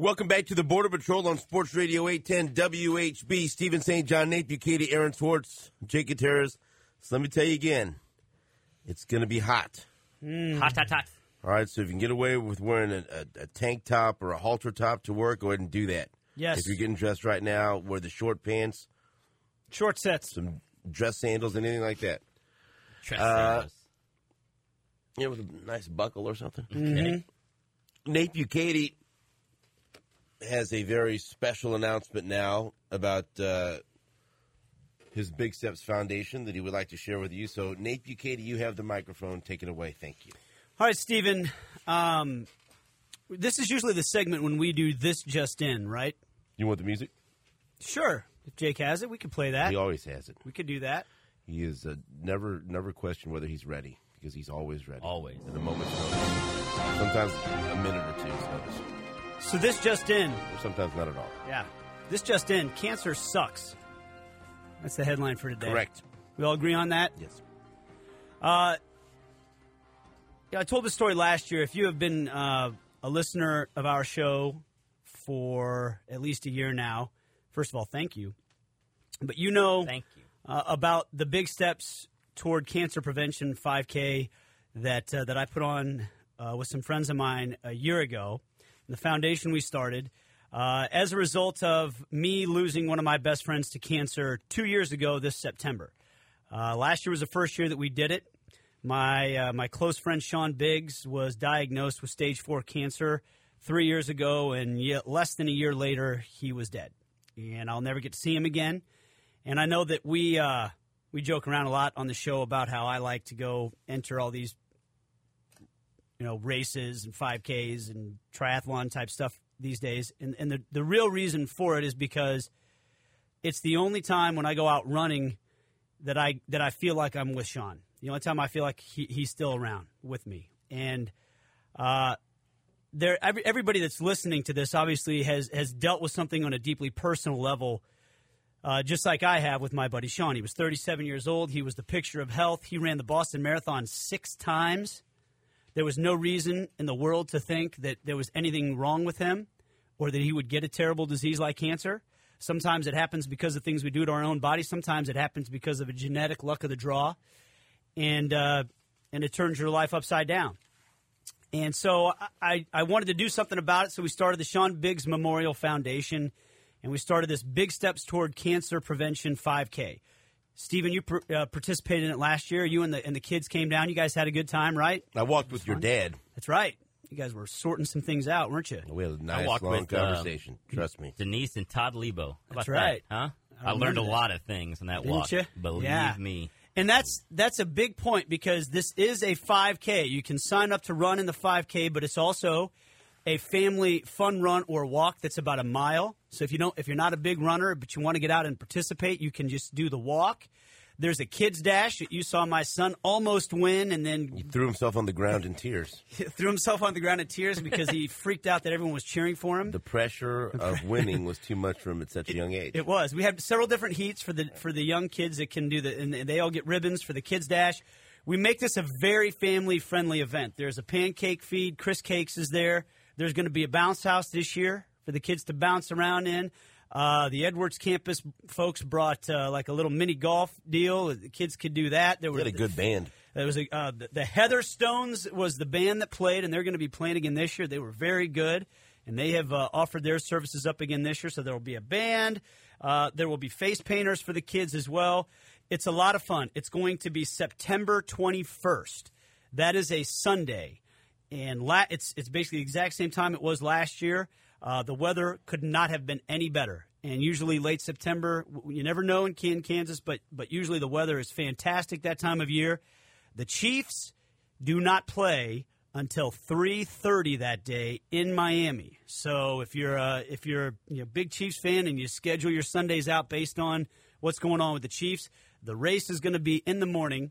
Welcome back to the Border Patrol on Sports Radio 810 WHB. Stephen St. John, Nate Bukaty, Aaron Swartz, Jake Gutierrez. So let me tell you again, it's going to be hot. Hot. All right, so if you can get away with wearing a tank top or a halter top to work, go ahead and do that. Yes. If you're getting dressed right now, wear the short pants. Short sets. Some dress sandals, anything like that. Dress sandals. With a nice buckle or something. Mm-hmm. Nate Bukaty has a very special announcement now about his Big Steps Foundation that he would like to share with you. So, Nate Bukaty, you have the microphone. Take it away. Thank you. All right, Stephen. This is usually the segment when we do This Just In, right? You want the music? Sure. If Jake has it, we could play that. He always has it. We could do that. He is never question whether he's ready, because he's always ready. Always. At a moment's notice. Sometimes a minute or two's notice. So this just in. Or sometimes not at all. Yeah. This just in. Cancer sucks. That's the headline for today. Correct. We all agree on that? Yes. I told this story last year. If you have been a listener of our show for at least a year now, first of all, thank you. But you know Thank you. About the Big Steps Toward Cancer Prevention 5K that I put on with some friends of mine a year ago. The foundation we started as a result of me losing one of my best friends to cancer 2 years ago this September. Last year was the first year that we did it. My close friend Sean Biggs was diagnosed with stage 4 cancer 3 years ago, and less than a year later, he was dead. And I'll never get to see him again. And I know that we joke around a lot on the show about how I like to go enter all these races and 5Ks and triathlon type stuff these days. And the real reason for it is because it's the only time when I go out running that I feel like I'm with Sean. The only time I feel like he's still around with me. And everybody that's listening to this obviously has dealt with something on a deeply personal level, just like I have with my buddy Sean. He was 37 years old. He was the picture of health. He ran the Boston Marathon 6 times. There was no reason in the world to think that there was anything wrong with him or that he would get a terrible disease like cancer. Sometimes it happens because of things we do to our own body. Sometimes it happens because of a genetic luck of the draw, and it turns your life upside down. And so I wanted to do something about it, so we started the Sean Biggs Memorial Foundation, and we started this Big Steps Toward Cancer Prevention 5K. Stephen, you participated in it last year. You and the kids came down. You guys had a good time, right? I walked with your dad. That's right. You guys were sorting some things out, weren't you? We had a nice, long conversation. Trust me. Denise and Todd Lebo. That's right. That, huh? I learned a lot of things on that Didn't walk. you? Believe me. And that's a big point because this is a 5K. You can sign up to run in the 5K, but it's also a family fun run or walk that's about a mile. So if you're not a big runner but you want to get out and participate, you can just do the walk. There's a kids dash. You saw my son almost win, and then he threw himself on the ground in tears. Threw himself on the ground in tears because he freaked out that everyone was cheering for him. The pressure of winning was too much for him at such a young age. It was. We had several different heats for the young kids that can do and they all get ribbons for the kids dash. We make this a very family friendly event. There's a pancake feed. Chris Cakes is there. There's going to be a bounce house this year for the kids to bounce around in. The Edwards campus folks brought like a little mini golf deal. The kids could do that. They had a good band. There was the Heather Stones was the band that played, and they're going to be playing again this year. They were very good, and they have offered their services up again this year. So there will be a band. There will be face painters for the kids as well. It's a lot of fun. It's going to be September 21st. That is a Sunday, and it's basically the exact same time it was last year. The weather could not have been any better. And usually late September, you never know in Kansas, but usually the weather is fantastic that time of year. The Chiefs do not play until 3:30 that day in Miami. So if you're a big Chiefs fan and you schedule your Sundays out based on what's going on with the Chiefs, the race is going to be in the morning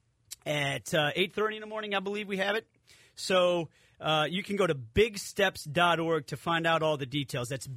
at 8:30 in the morning, I believe we have it. So you can go to bigsteps.org to find out all the details. That's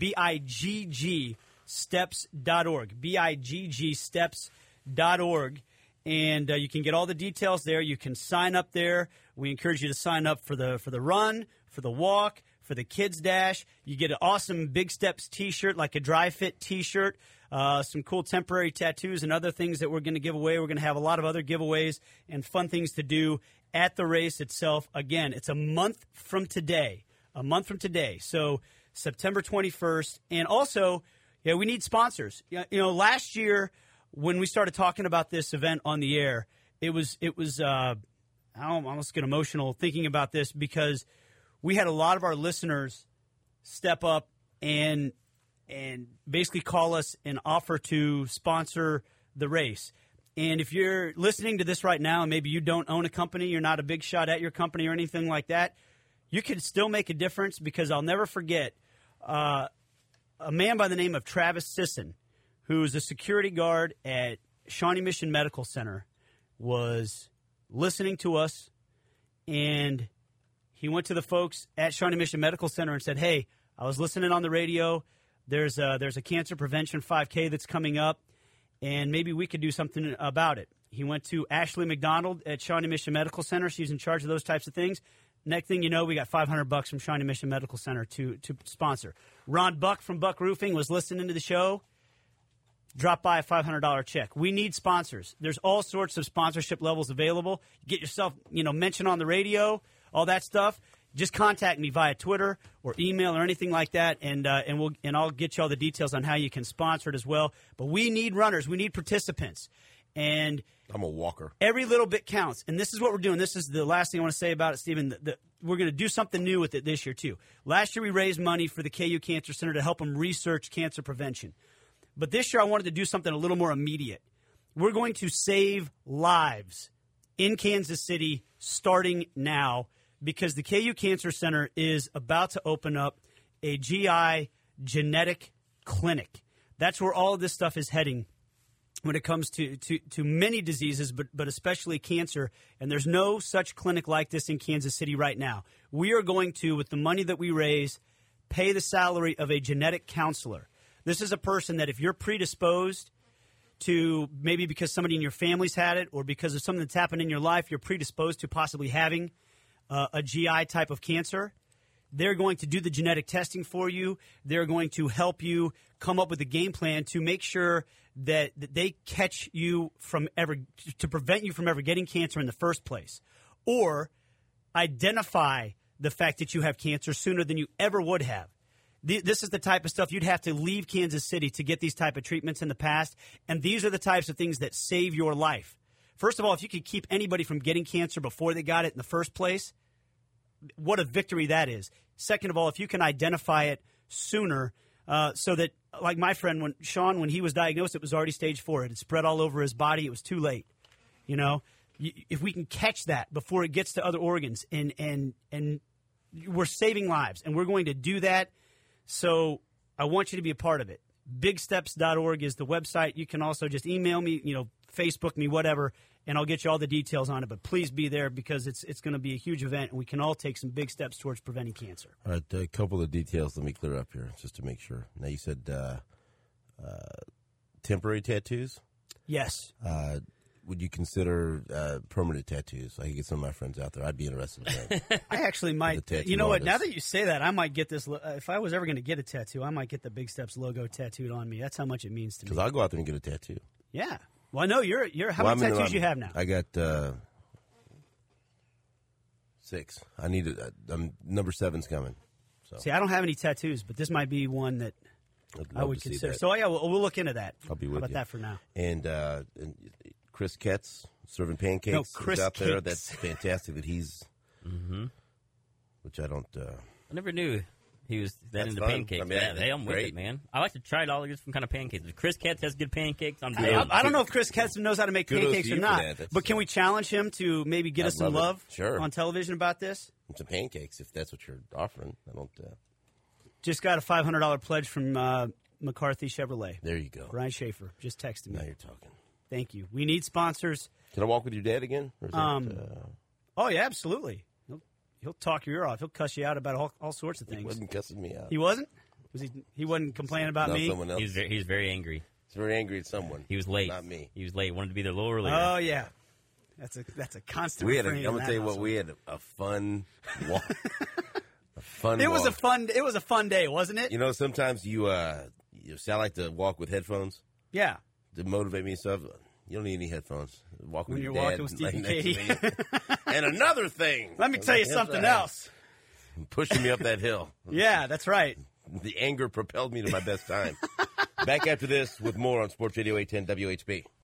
BIGG steps.org, BIGG steps.org. And you can get all the details there. You can sign up there. We encourage you to sign up for the run, for the walk, for the Kids Dash. You get an awesome Big Steps T-shirt, like a dry fit T-shirt, some cool temporary tattoos and other things that we're going to give away. We're going to have a lot of other giveaways and fun things to do at the race itself. Again, it's a month from today. So September 21st. And also, we need sponsors. Last year when we started talking about this event on the air, it was I almost get emotional thinking about this because we had a lot of our listeners step up and basically call us and offer to sponsor the race. And if you're listening to this right now and maybe you don't own a company, you're not a big shot at your company or anything like that, you can still make a difference because I'll never forget a man by the name of Travis Sisson, who is a security guard at Shawnee Mission Medical Center, was listening to us, and he went to the folks at Shawnee Mission Medical Center and said, hey, I was listening on the radio. There's a cancer prevention 5K that's coming up, and maybe we could do something about it. He went to Ashley McDonald at Shawnee Mission Medical Center. She's in charge of those types of things. Next thing you know, we got $500 from Shawnee Mission Medical Center to sponsor. Ron Buck from Buck Roofing was listening to the show. Drop by a $500 check. We need sponsors. There's all sorts of sponsorship levels available. Get yourself, mentioned on the radio, all that stuff. Just contact me via Twitter or email or anything like that, and I'll get you all the details on how you can sponsor it as well. But we need runners. We need participants. And I'm a walker. Every little bit counts. And this is what we're doing. This is the last thing I want to say about it, Stephen. We're going to do something new with it this year, too. Last year we raised money for the KU Cancer Center to help them research cancer prevention. But this year I wanted to do something a little more immediate. We're going to save lives in Kansas City starting now because the KU Cancer Center is about to open up a GI genetic clinic. That's where all of this stuff is heading when it comes to many diseases, but especially cancer. And there's no such clinic like this in Kansas City right now. We are going to, with the money that we raise, pay the salary of a genetic counselor. This is a person that if you're predisposed to, maybe because somebody in your family's had it or because of something that's happened in your life, you're predisposed to possibly having a GI type of cancer, they're going to do the genetic testing for you. They're going to help you come up with a game plan to make sure that they catch you to prevent you from ever getting cancer in the first place, or identify the fact that you have cancer sooner than you ever would have. This is the type of stuff you'd have to leave Kansas City to get these type of treatments in the past, and these are the types of things that save your life. First of all, if you could keep anybody from getting cancer before they got it in the first place, what a victory that is. Second of all, if you can identify it sooner, so that, like my friend, when he was diagnosed, it was already stage 4. It had spread all over his body. It was too late. If we can catch that before it gets to other organs, and we're saving lives, and we're going to do that. So I want you to be a part of it. BigSteps.org is the website. You can also just email me, Facebook me, whatever, and I'll get you all the details on it. But please be there because it's going to be a huge event, and we can all take some big steps towards preventing cancer. All right, a couple of details let me clear up here just to make sure. Now, you said temporary tattoos? Yes. Would you consider permanent tattoos? I could get some of my friends out there. I'd be interested in that. I actually might. You know what? Now that you say that, I might get this. If I was ever going to get a tattoo, I might get the Big Steps logo tattooed on me. That's how much it means to me. Because I'll go out there and get a tattoo. Yeah. Well, I know you're. How many tattoos you have now? I got 6. I need it. Number 7's coming. So. See, I don't have any tattoos, but this might be one that I would consider. So yeah, we'll look into that. I'll be with you. How about that for now? And Chris Ketz serving pancakes. No, Chris out there. Cakes. That's fantastic that he's. Which I don't. I never knew he was that into fun. pancakes. I mean, I'm with it, man. I like to try all the different kind of pancakes. If Chris Ketz has good pancakes, I'm good. I don't know if Chris Ketz knows how to make pancakes or not, but can we challenge him to maybe get us some love on television about this? Some pancakes, if that's what you're offering. I don't. Just got a $500 pledge from McCarthy Chevrolet. There you go. Brian Schaefer just texted me. Now you're talking. Thank you. We need sponsors. Can I walk with your dad again? Or is Oh, yeah, absolutely. He'll talk your ear off. He'll cuss you out about all sorts of things. He wasn't cussing me out. He wasn't? He wasn't complaining about me? Someone else. He's very angry. He's very angry at someone. He was late. Not me. He was late. Wanted to be there a little earlier. Oh, yeah. That's a constant. I'm going to tell you what, we had a fun walk. Fun. It was a walk. fun day, wasn't it? You know, sometimes you sound like to walk with headphones Yeah. to motivate me and stuff. You don't need any headphones. Walk When with you're your dad, walking with Steve and next to Katie. me. And another thing. Let me tell you something else. Pushing me up that hill. Yeah, that's right. The anger propelled me to my best time. Back after this with more on Sports Radio 810 WHB.